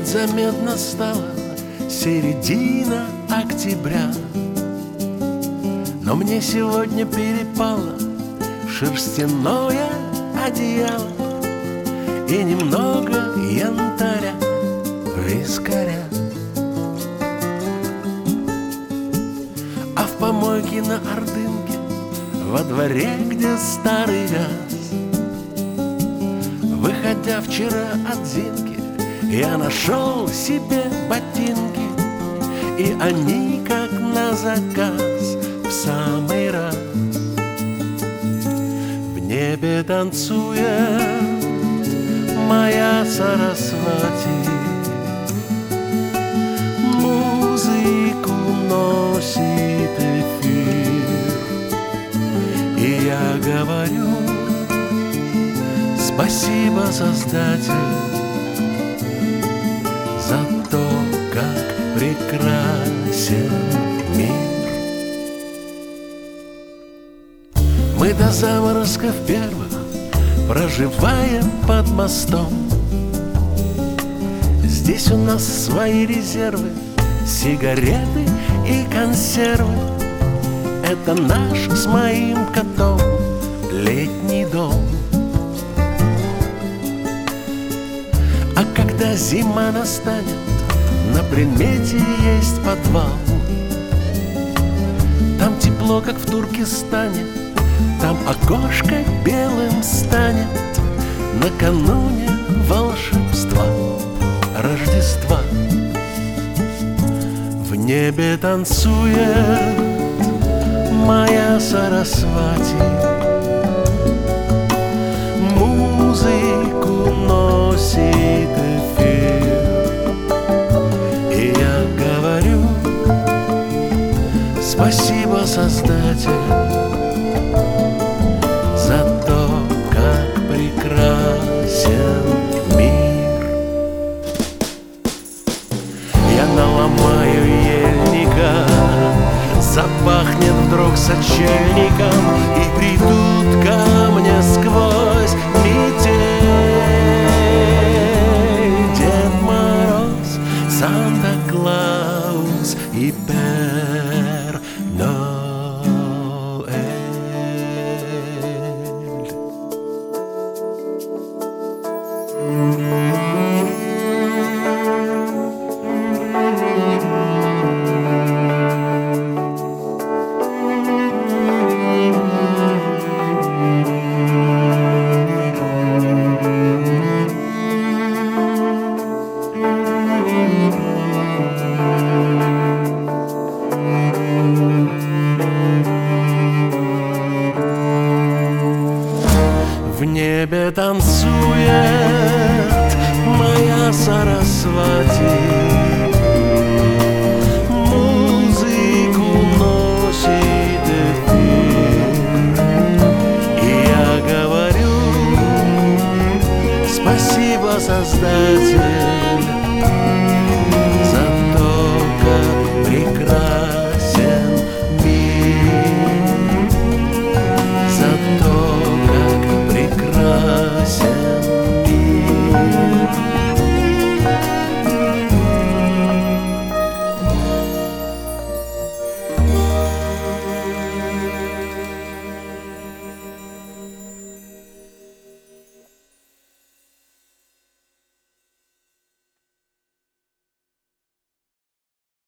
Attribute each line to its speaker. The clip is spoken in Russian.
Speaker 1: Вот заметно стала середина октября, но мне сегодня перепало шерстяное одеяло и немного янтаря, вискаря. А в помойке на Ордынке, во дворе, где старый газ, выходя вчера от Зинки, я нашел себе ботинки, и они как на заказ в самый раз. В небе танцует моя Сарасвати, музыку носит эфир, и я говорю: спасибо, Создатель, за то, как прекрасен мир. Мы до заморозков первых проживаем под мостом. Здесь у нас свои резервы, сигареты и консервы. Это наш с моим котом летний дом. А когда зима настанет, на примете есть подвал. Там тепло, как в Туркестане, там окошко белым станет накануне волшебства Рождества. В небе танцует моя Сарасвати, музыку носит эфир, и я говорю: спасибо, Создатель, за то, как прекрасен мир. Я наломаю ельника, запахнет вдруг сочельником, и придут ко мне сквозь метель Дед Мороз, Санта-Клаус и Пер Ноэль. В небе танцует моя Сарасвати,